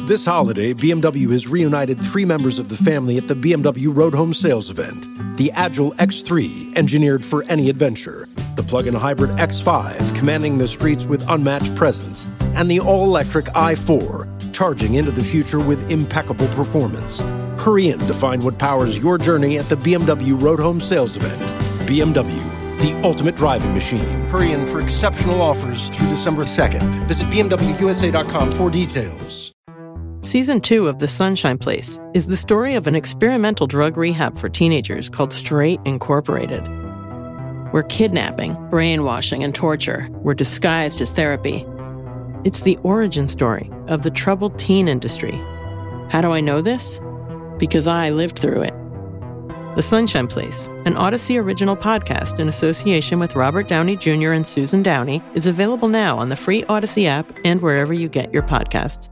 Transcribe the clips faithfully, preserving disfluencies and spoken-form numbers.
This holiday, B M W has reunited three members of the family at the B M W Road Home Sales event. The Agile X three, engineered for any adventure. The plug-in hybrid X five, commanding the streets with unmatched presence. And the all-electric i four, charging into the future with impeccable performance. Hurry in to find what powers your journey at the B M W Road Home Sales event. B M W, the ultimate driving machine. Hurry in for exceptional offers through December second. Visit B M W U S A dot com for details. Season two of The Sunshine Place is the story of an experimental drug rehab for teenagers called Straight Incorporated, where kidnapping, brainwashing, and torture were disguised as therapy. It's the origin story of the troubled teen industry. How do I know this? Because I lived through it. The Sunshine Place, an Odyssey original podcast in association with Robert Downey Junior and Susan Downey, is available now on the free Odyssey app and wherever you get your podcasts.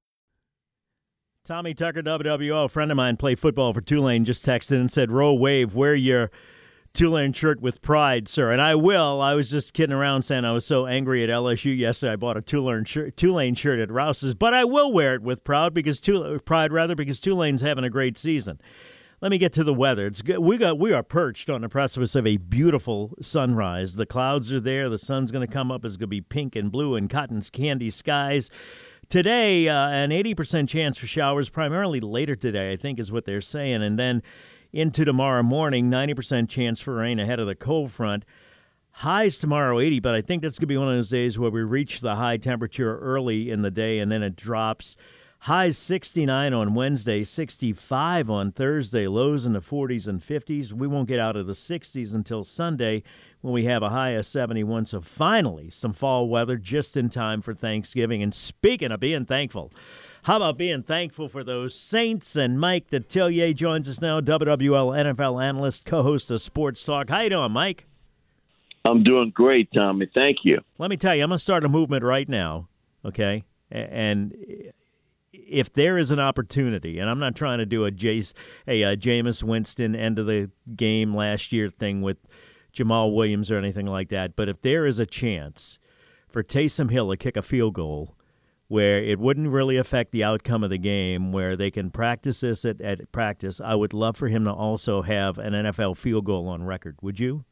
Tommy Tucker, W W O, a friend of mine, played football for Tulane, just texted and said, "Row Wave, wear your Tulane shirt with pride, sir." And I will. I was just kidding around saying I was so angry at L S U yesterday I bought a Tulane shirt, Tulane shirt at Rouse's. But I will wear it with proud because Tul- pride rather because Tulane's having a great season. Let me get to the weather. It's good. We got we are perched on the precipice of a beautiful sunrise. The clouds are there. The sun's going to come up. It's going to be pink and blue and cotton candy skies. Today, uh, an eighty percent chance for showers, primarily later today, I think is what they're saying. And then into tomorrow morning, ninety percent chance for rain ahead of the cold front. Highs tomorrow, eighty, but I think that's going to be one of those days where we reach the high temperature early in the day and then it drops. Highs sixty-nine on Wednesday, sixty-five on Thursday, lows in the forties and fifties. We won't get out of the sixties until Sunday when we have a high of seventy-one. So finally, some fall weather just in time for Thanksgiving. And speaking of being thankful, how about being thankful for those Saints? And Mike Detillier joins us now, W W L N F L analyst, co-host of Sports Talk. How you doing, Mike? I'm doing great, Tommy. Thank you. Let me tell you, I'm going to start a movement right now, okay? And if there is an opportunity, and I'm not trying to do a, Jace, a, a Jameis Winston end of the game last year thing with Jamal Williams or anything like that, but if there is a chance for Taysom Hill to kick a field goal where it wouldn't really affect the outcome of the game, where they can practice this at, at practice, I would love for him to also have an N F L field goal on record. Would you?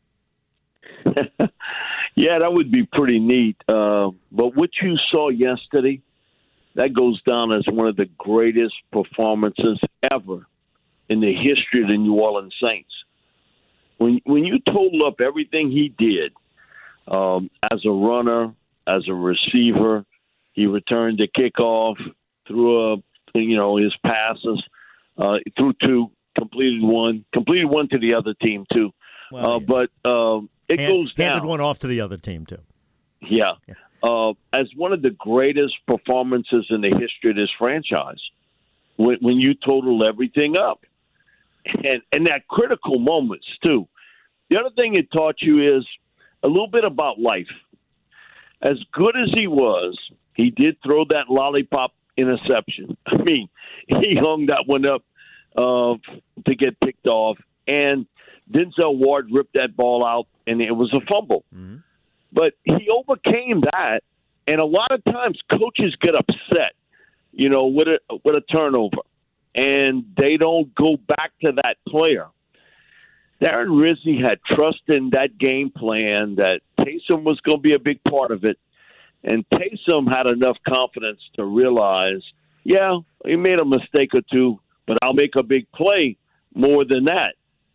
Yeah, that would be pretty neat. Uh, but what you saw yesterday, that goes down as one of the greatest performances ever in the history of the New Orleans Saints. When when you total up everything he did um, as a runner, as a receiver, he returned the kickoff, threw a, you know, his passes, uh, threw two, completed one, completed one to the other team too. Well, uh, yeah. But um, it Hand, goes down. Handed one off to the other team too. Yeah. yeah. Uh, as one of the greatest performances in the history of this franchise, when, when you total everything up. And, and that critical moments, too. The other thing it taught you is a little bit about life. As good as he was, he did throw that lollipop interception. I mean, he hung that one up uh, to get picked off. And Denzel Ward ripped that ball out, and it was a fumble. Mm-hmm. But he overcame that, and a lot of times coaches get upset, you know, with a with a turnover, and they don't go back to that player. Darren Rizzi had trust in that game plan that Taysom was going to be a big part of it, and Taysom had enough confidence to realize, yeah, he made a mistake or two, but I'll make a big play more than that.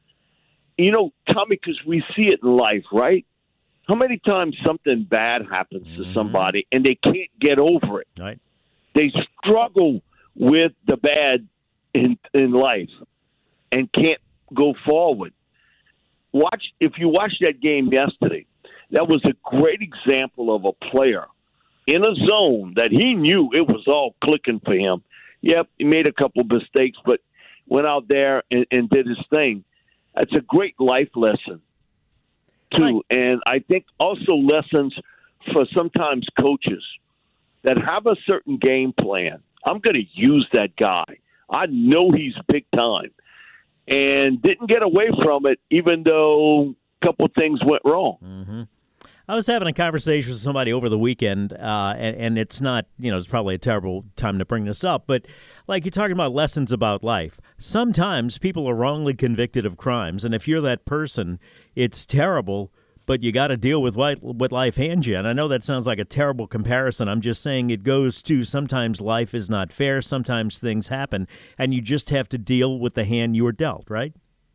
You know, Tommy, because we see it in life, right? How many times something bad happens mm-hmm. to somebody and they can't get over it? Right. They struggle with the bad in in life and can't go forward. Watch if you watch that game yesterday, that was a great example of a player in a zone that he knew it was all clicking for him. Yep, he made a couple of mistakes, but went out there and, and did his thing. That's a great life lesson. Too. And I think also lessons for sometimes coaches that have a certain game plan. I'm going to use that guy. I know he's big time. And didn't get away from it, even though a couple things went wrong. Mm-hmm. I was having a conversation with somebody over the weekend, uh, and, and it's not, you know, it's probably a terrible time to bring this up, but like you're talking about lessons about life. Sometimes people are wrongly convicted of crimes, and if you're that person, it's terrible, but you got to deal with what, what life hands you. And I know that sounds like a terrible comparison. I'm just saying it goes to sometimes life is not fair, sometimes things happen, and you just have to deal with the hand you were dealt, right?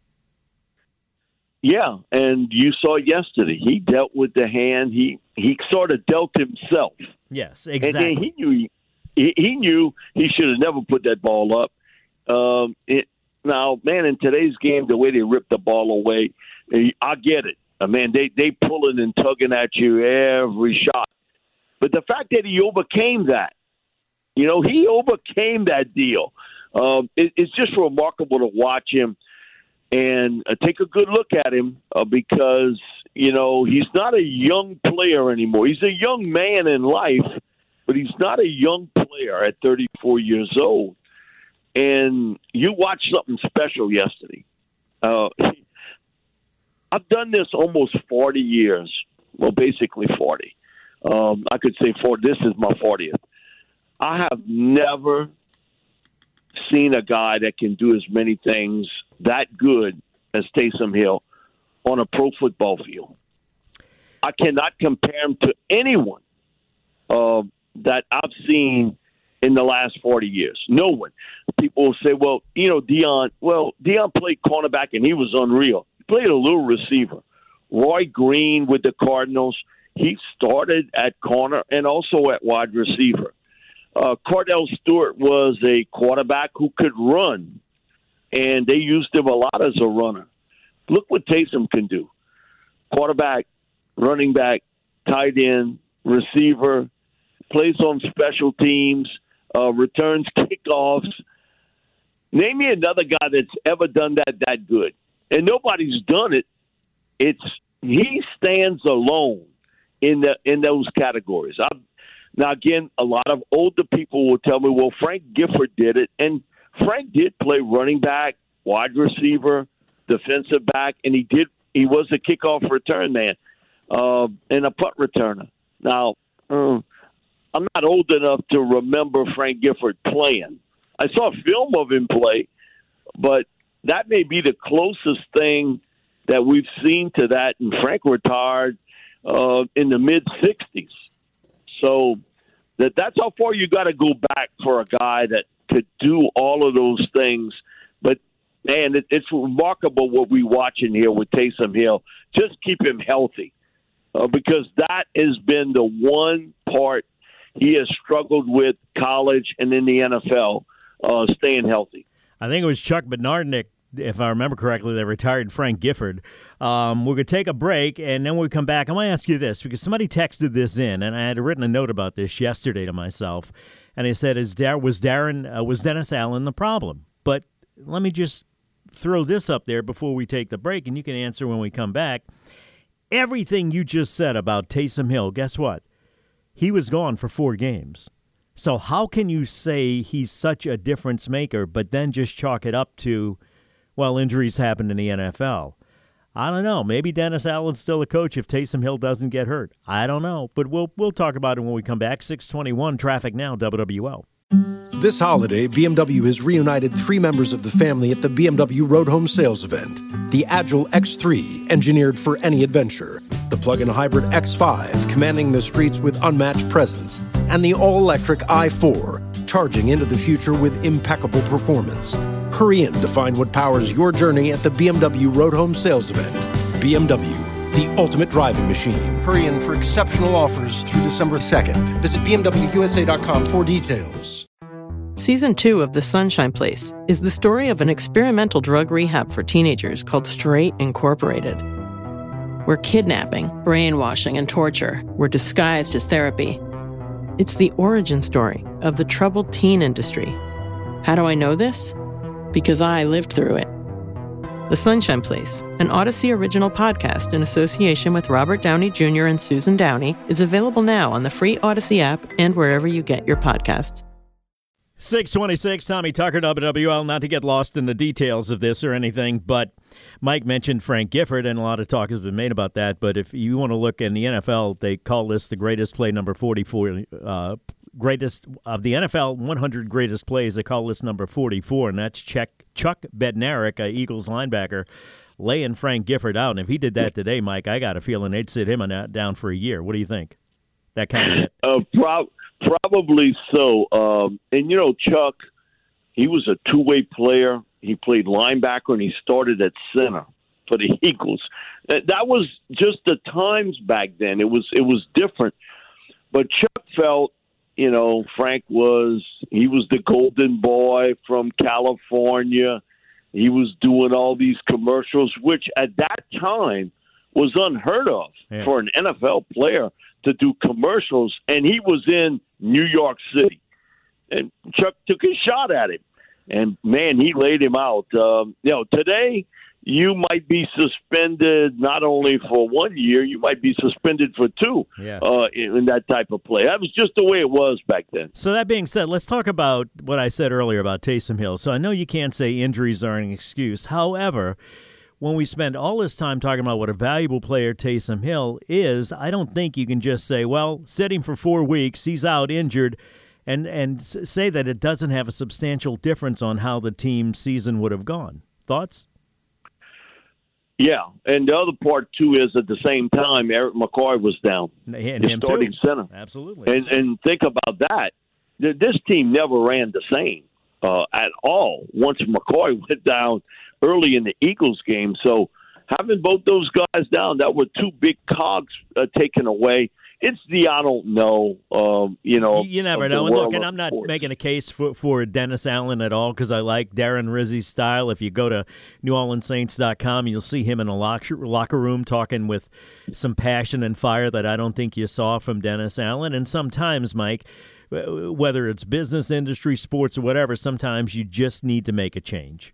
Yeah, and you saw yesterday. He dealt with the hand. He he sort of dealt himself. Yes, exactly. And then he knew he, he knew he should have never put that ball up. Um, it, now, man, in today's game, the way they ripped the ball away, I get it. Uh, man, they they pulling and tugging at you every shot. But the fact that he overcame that, you know, he overcame that deal. Um, it, it's just remarkable to watch him. And uh, take a good look at him uh, because, you know, he's not a young player anymore. He's a young man in life, but he's not a young player at thirty-four years old. And you watched something special yesterday. Uh, I've done this almost forty years. Well, basically forty. Um, I could say forty. This is my fortieth. I have never seen a guy that can do as many things that good as Taysom Hill on a pro football field. I cannot compare him to anyone uh, that I've seen in the last forty years. No one. People will say, well, you know, Deion, well, Deion played cornerback and he was unreal. He played a little receiver. Roy Green with the Cardinals, he started at corner and also at wide receiver. Uh, Cordell Stewart was a quarterback who could run, and they used him a lot as a runner. Look what Taysom can do. Quarterback, running back, tight end, receiver, plays on special teams, uh, returns kickoffs. Name me another guy that's ever done that that good. And nobody's done it. It's he stands alone in the in those categories. I've Now, again, a lot of older people will tell me, well, Frank Gifford did it. And Frank did play running back, wide receiver, defensive back, and he did. He was a kickoff return man uh, and a punt returner. Now, uh, I'm not old enough to remember Frank Gifford playing. I saw film of him play, but that may be the closest thing that we've seen to that. And Frank retired uh, in the mid-sixties. So that that's how far you got to go back for a guy that could do all of those things. But, man, it, it's remarkable what we watching here with Taysom Hill. Just keep him healthy uh, because that has been the one part he has struggled with college and in the N F L, uh, staying healthy. I think it was Chuck Bednarik, if I remember correctly, that retired Frank Gifford. Um, we're going to take a break, and then when we come back, I want to ask you this, because somebody texted this in, and I had written a note about this yesterday to myself, and they said, "Is Dar- was Darren, uh, was Dennis Allen the problem?" But let me just throw this up there before we take the break, and you can answer when we come back. Everything you just said about Taysom Hill, guess what? He was gone for four games. So how can you say he's such a difference maker, but then just chalk it up to, well, injuries happen in the N F L? I don't know. Maybe Dennis Allen's still a coach if Taysom Hill doesn't get hurt. I don't know. But we'll we'll talk about it when we come back. six twenty-one Traffic Now, W W L. This holiday, B M W has reunited three members of the family at the B M W Road Home Sales Event. The Agile X three, engineered for any adventure. The plug-in hybrid X five, commanding the streets with unmatched presence. And the all-electric i four, charging into the future with impeccable performance. Hurry in to find what powers your journey at the B M W Road Home Sales Event. B M W, the ultimate driving machine. Hurry in for exceptional offers through December second. Visit B M W U S A dot com for details. Season two of The Sunshine Place is the story of an experimental drug rehab for teenagers called Straight Incorporated, where kidnapping, brainwashing, and torture were disguised as therapy. It's the origin story of the troubled teen industry. How do I know this? Because I lived through it. The Sunshine Place, an Odyssey original podcast in association with Robert Downey Junior and Susan Downey, is available now on the free Odyssey app and wherever you get your podcasts. six twenty-six, Tommy Tucker, W W L. Not to get lost in the details of this or anything, but Mike mentioned Frank Gifford, and a lot of talk has been made about that. But if you want to look in the N F L, they call this the greatest play number forty-four, uh, greatest of the N F L one hundred greatest plays. They call this number forty-four, and that's Chuck, Chuck Bednarik, a Eagles linebacker, laying Frank Gifford out. And if he did that today, Mike, I got a feeling they'd sit him down for a year. What do you think? That kind of hit. Uh, prob- probably so. Um, and, you know, Chuck, he was a two-way player. He played linebacker, and he started at center for the Eagles. That, that was just the times back then. It was it was different. But Chuck felt, you know, Frank was, he was the golden boy from California. He was doing all these commercials, which at that time was unheard of yeah. for an N F L player to do commercials, and he was in New York City. And Chuck took a shot at him, and, man, he laid him out. Um, you know, today you might be suspended not only for one year, you might be suspended for two yeah. uh, in, in that type of play. That was just the way it was back then. So that being said, let's talk about what I said earlier about Taysom Hill. So I know you can't say injuries are an excuse. However, when we spend all this time talking about what a valuable player Taysom Hill is, I don't think you can just say, well, sit him for four weeks, he's out injured, and, and say that it doesn't have a substantial difference on how the team's season would have gone. Thoughts? Yeah, and the other part, too, is at the same time, Eric McCoy was down. And his him starting too. center. Absolutely. And, and think about that. This team never ran the same uh, at all once McCoy went down early in the Eagles game. So having both those guys down, that were two big cogs uh, taken away. It's the I don't know, um, you know. You never know. And look, and I'm not sports. making a case for, for Dennis Allen at all because I like Darren Rizzi's style. If you go to New Orleans Saints dot com, you'll see him in a locker, locker room talking with some passion and fire that I don't think you saw from Dennis Allen. And sometimes, Mike, whether it's business, industry, sports, or whatever, sometimes you just need to make a change.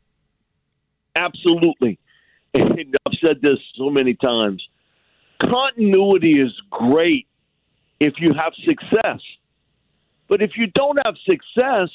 Absolutely. And I've said this so many times. Continuity is great if you have success. But if you don't have success,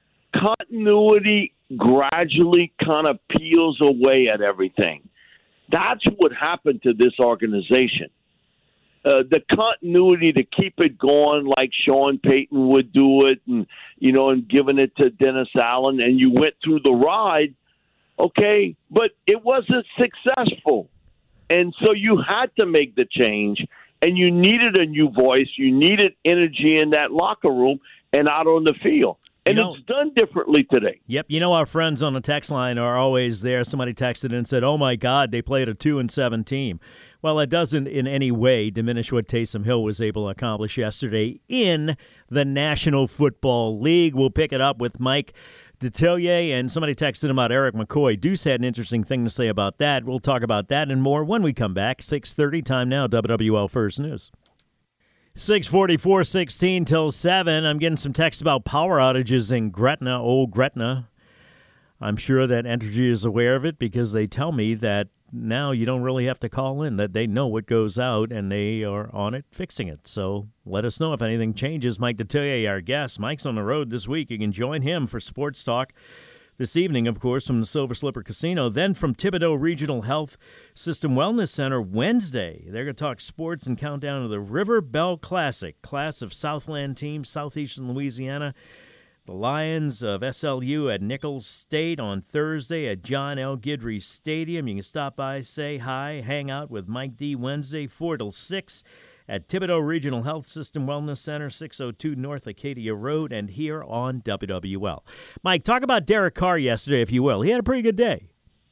continuity gradually kind of peels away at everything. That's what happened to this organization. Uh, the continuity to keep it going like Sean Payton would do it and, you know, and giving it to Dennis Allen, and you went through the ride, okay, but it wasn't successful. And so you had to make the change, and you needed a new voice. You needed energy in that locker room and out on the field. And you know, it's done differently today. Yep. You know, our friends on the text line are always there. Somebody texted and said, oh, my God, they played a two and seven team. Well, it doesn't in any way diminish what Taysom Hill was able to accomplish yesterday in the National Football League. We'll pick it up with Mike Detillier, and somebody texted him about Eric McCoy. Deuce had an interesting thing to say about that. We'll talk about that and more when we come back. six thirty, time now, W W L First News. six forty-four, sixteen till seven. I'm getting some texts about power outages in Gretna, old Gretna. I'm sure that Entergy is aware of it because they tell me that now you don't really have to call in, that they know what goes out and they are on it fixing it. So let us know if anything changes. Mike Detillier, our guest. Mike's on the road this week. You can join him for Sports Talk this evening, of course, from the Silver Slipper Casino. Then from Thibodaux Regional Health System Wellness Center Wednesday. They're going to talk sports and count down to the River Bell Classic, class of Southland teams, southeastern Louisiana. The Lions of S L U at Nichols State on Thursday at John L. Guidry Stadium. You can stop by, say hi, hang out with Mike D. Wednesday, four till six at Thibodaux Regional Health System Wellness Center, six oh two North Acadia Road, and here on W W L. Mike, talk about Derek Carr yesterday, if you will. He had a pretty good day.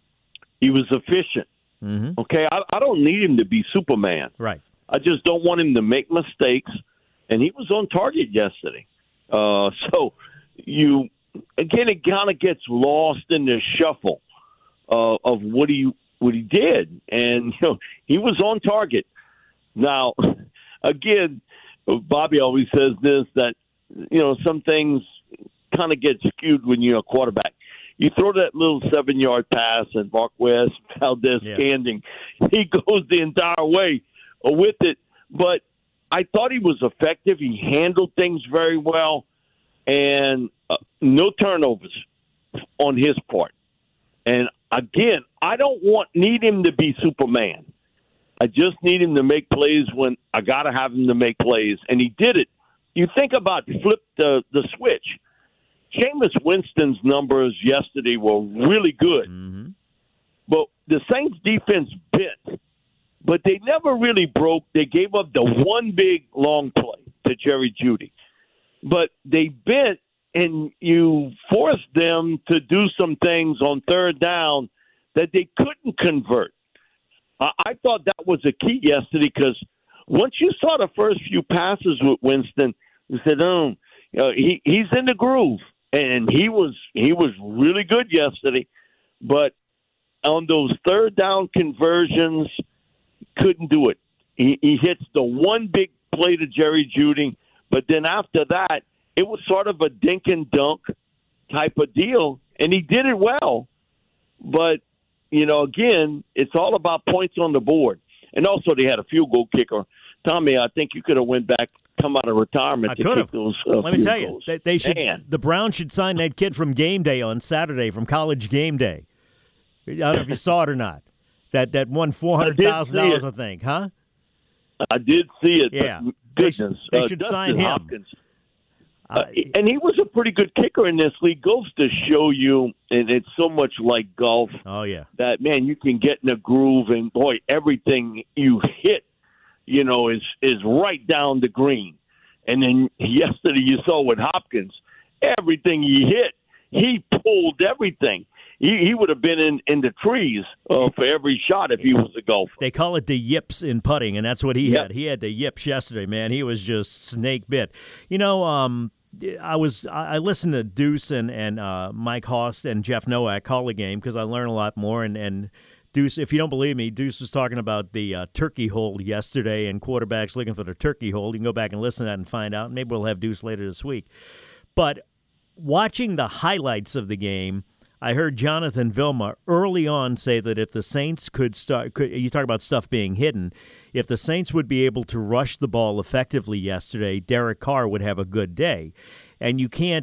He was efficient. Mm-hmm. Okay, I, I don't need him to be Superman. Right. I just don't want him to make mistakes, and he was on target yesterday. Uh, so... You again, it kind of gets lost in the shuffle uh, of what he what he did, and you know he was on target. Now, again, Bobby always says this, that you know some things kind of get skewed when you're a quarterback. You throw that little seven-yard pass, and Marquez Valdez-Scandling, yeah. he goes the entire way with it. But I thought he was effective. He handled things very well. And uh, no turnovers on his part. And again, I don't want need him to be Superman. I just need him to make plays when I got to have him to make plays, and he did it. You think about flip the the switch. Jameis Winston's numbers yesterday were really good, mm-hmm. but the Saints defense bit, but they never really broke. They gave up the one big long play to Jerry Jeudy, but they bit, and you forced them to do some things on third down that they couldn't convert. I, I thought that was a key yesterday because once you saw the first few passes with Winston, you said, "Oh, you know, he he's in the groove." And he was he was really good yesterday, but on those third down conversions, couldn't do it. He, he hits the one big play to Jerry Jeudy, but then after that, it was sort of a dink and dunk type of deal, and he did it well. But, you know, again, it's all about points on the board. And also they had a field goal kicker. Tommy, I think you could have went back, come out of retirement I to could kick have. those uh, Let me tell goals. you, they, they should. Man. The Browns should sign that kid from Game Day on Saturday, from College Game Day. I don't know if you saw it or not. That that won four hundred thousand dollars, I think, huh? I did see it. Yeah, but they, goodness, sh- they uh, should Dustin sign him. Hopkins. Uh, Uh, and he was a pretty good kicker in this league. Goes to show you, and it's so much like golf. Oh yeah, that man, you can get in a groove, and boy, everything you hit, you know, is is right down the green. And then yesterday you saw with Hopkins, everything he hit, he pulled everything. He, he would have been in, in the trees uh, for every shot if he was a golfer. They call it the yips in putting, and that's what he yep. had. He had the yips yesterday, man. He was just snake bit. You know, um, I was I listened to Deuce and and uh, Mike Host and Jeff Nowak call the game because I learn a lot more. And, and Deuce, if you don't believe me, Deuce was talking about the uh, turkey hold yesterday and quarterbacks looking for the turkey hold. You can go back and listen to that and find out. Maybe we'll have Deuce later this week. But watching the highlights of the game, I heard Jonathan Vilma early on say that if the Saints could start, could, you talk about stuff being hidden, if the Saints would be able to rush the ball effectively yesterday, Derek Carr would have a good day. And you can't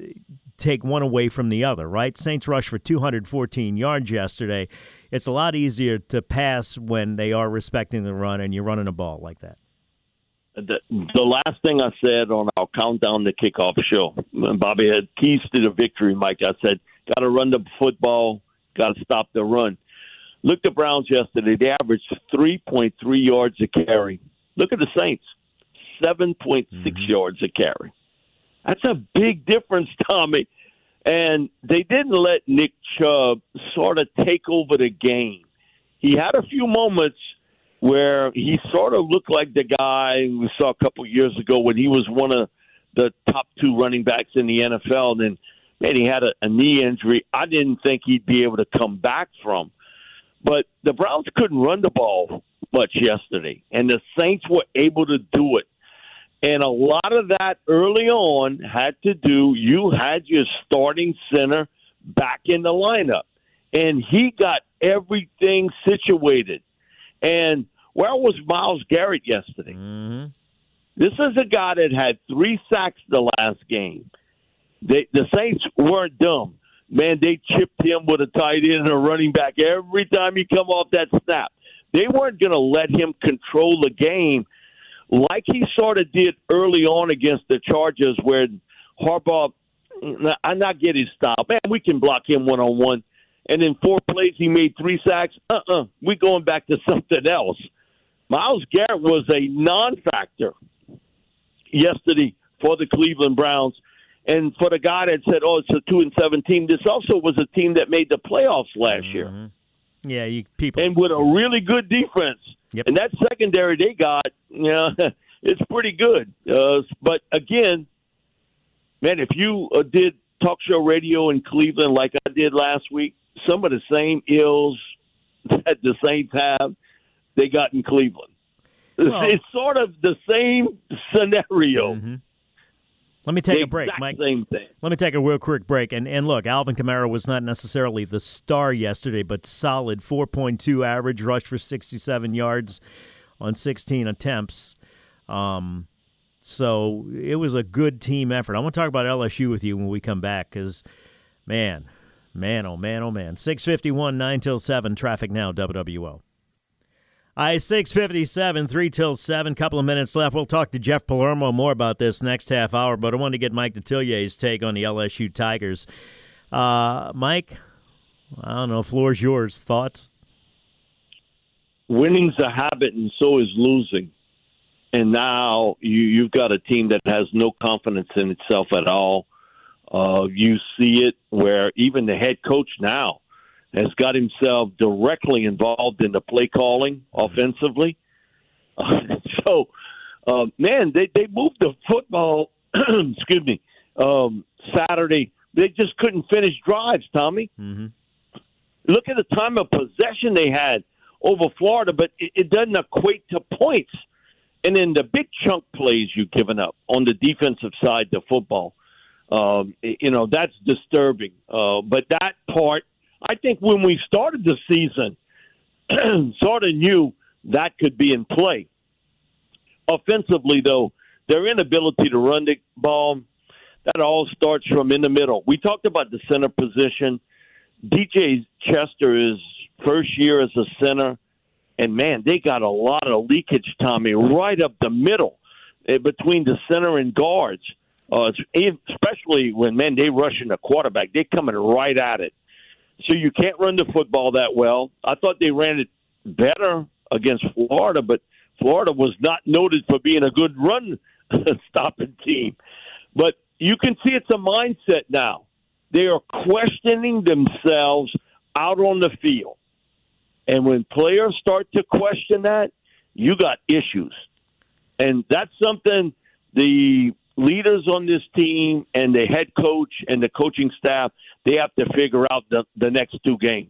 take one away from the other, right? Saints rushed for two hundred fourteen yards yesterday. It's a lot easier to pass when they are respecting the run and you're running a ball like that. The, the last thing I said on our Countdown to Kickoff show, Bobby had keys to the victory, Mike. I said, got to run the football, got to stop the run. Look at the Browns yesterday. They averaged three point three yards a carry. Look at the Saints, seven point six mm-hmm. yards a carry. That's a big difference, Tommy. And they didn't let Nick Chubb sort of take over the game. He had a few moments where he sort of looked like the guy we saw a couple years ago when he was one of the top two running backs in the N F L. And then, man, he had a, a knee injury I didn't think he'd be able to come back from. But the Browns couldn't run the ball much yesterday, and the Saints were able to do it. And a lot of that early on had to do, you had your starting center back in the lineup, and he got everything situated. And where was Myles Garrett yesterday? Mm-hmm. This is a guy that had three sacks the last game. They, the Saints weren't dumb. Man, they chipped him with a tight end and a running back every time he come off that snap. They weren't going to let him control the game like he sort of did early on against the Chargers where Harbaugh, I not get his style. Man, we can block him one-on-one. And in four plays, he made three sacks. Uh-uh, we're going back to something else. Myles Garrett was a non-factor yesterday for the Cleveland Browns. And for the guy that said, oh, it's a two and seven team, this also was a team that made the playoffs last mm-hmm. year. Yeah, you people. And with a really good defense. Yep. And that secondary they got, you know, it's pretty good. Uh, but, again, man, if you uh, did talk show radio in Cleveland like I did last week, some of the same ills that the Saints have, they got in Cleveland. Well, it's sort of the same scenario. Mm-hmm. Let me take the a break, Mike. Same thing. Let me take a real quick break. And and look, Alvin Kamara was not necessarily the star yesterday, but solid four point two average, rushed for sixty-seven yards on sixteen attempts. Um, So it was a good team effort. I want to talk about L S U with you when we come back because, man, man, oh, man, oh, man. six fifty-one, nine till seven, traffic now, W W O. I six fifty-seven, three till seven, couple of minutes left. We'll talk to Jeff Palermo more about this next half hour, but I wanted to get Mike Detillier's take on the L S U Tigers. Uh, Mike, I don't know, floor's yours. Thoughts? Winning's a habit, and so is losing. And now you, you've got a team that has no confidence in itself at all. Uh, you see it where even the head coach now has got himself directly involved in the play calling offensively. Uh, so, uh, man, they, they moved the football, excuse me, um, Saturday. They just couldn't finish drives, Tommy. Mm-hmm. Look at the time of possession they had over Florida, but it, it doesn't equate to points. And then the big chunk plays you've given up on the defensive side of football, um, you know, that's disturbing. Uh, but that part, I think when we started the season, sort of knew that could be in play. Offensively, though, their inability to run the ball, that all starts from in the middle. We talked about the center position. D J Chester is first year as a center. And, man, they got a lot of leakage, Tommy, right up the middle uh, between the center and guards, uh, especially when, man, they rushing the quarterback. They're coming right at it. So you can't run the football that well. I thought they ran it better against Florida, but Florida was not noted for being a good run-stopping team. But you can see it's a mindset now. They are questioning themselves out on the field. And when players start to question that, you got issues. And that's something the leaders on this team and the head coach and the coaching staff, they have to figure out the, the next two games.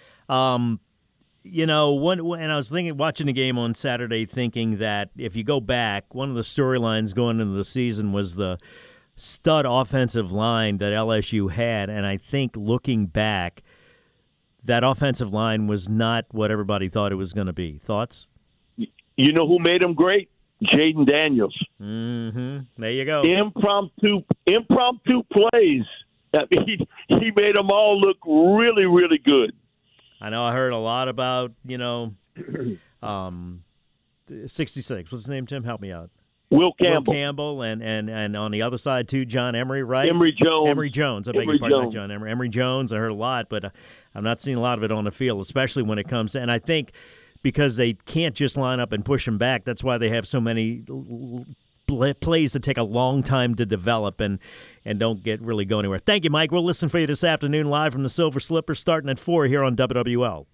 Um, you know, one, and I was thinking, watching the game on Saturday, thinking that if you go back, one of the storylines going into the season was the stud offensive line that L S U had. And I think looking back, that offensive line was not what everybody thought it was going to be. Thoughts? You know who made them great? Jaden Daniels. Mm-hmm. There you go. Impromptu, impromptu plays. I mean, he made them all look really, really good. I know I heard a lot about, you know, um, sixty-six. What's his name, Tim? Help me out. Will Campbell. Will Campbell, and, and, and on the other side, too, John Emery, right? Emery Jones. Emery Jones. I beg your pardon, not John Emery. Emery Jones, I heard a lot, but I'm not seeing a lot of it on the field, especially when it comes to, and I think because they can't just line up and push him back, that's why they have so many plays that take a long time to develop and, and don't get really go anywhere. Thank you, Mike. We'll listen for you this afternoon live from the Silver Slipper starting at four here on W W L.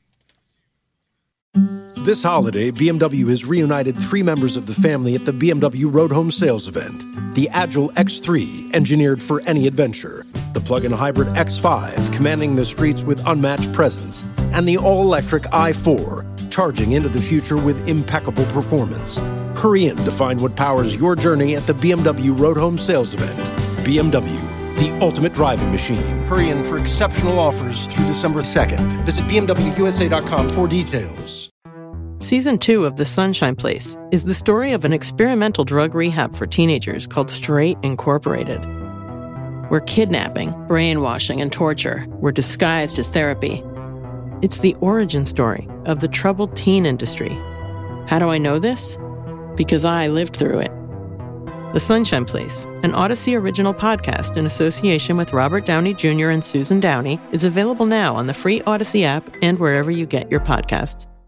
This holiday, B M W has reunited three members of the family at the B M W Road Home Sales Event. The Agile X three, engineered for any adventure. The plug-in hybrid X five, commanding the streets with unmatched presence. And the all-electric i four, charging into the future with impeccable performance. Hurry in to find what powers your journey at the B M W Road Home Sales Event. B M W, the ultimate driving machine. Hurry in for exceptional offers through December second. Visit B M W U S A dot com for details. Season two of The Sunshine Place is the story of an experimental drug rehab for teenagers called Straight Incorporated, where kidnapping, brainwashing, and torture were disguised as therapy. It's the origin story of the troubled teen industry. How do I know this? Because I lived through it. The Sunshine Place, an Odyssey original podcast in association with Robert Downey Junior and Susan Downey, is available now on the free Odyssey app and wherever you get your podcasts.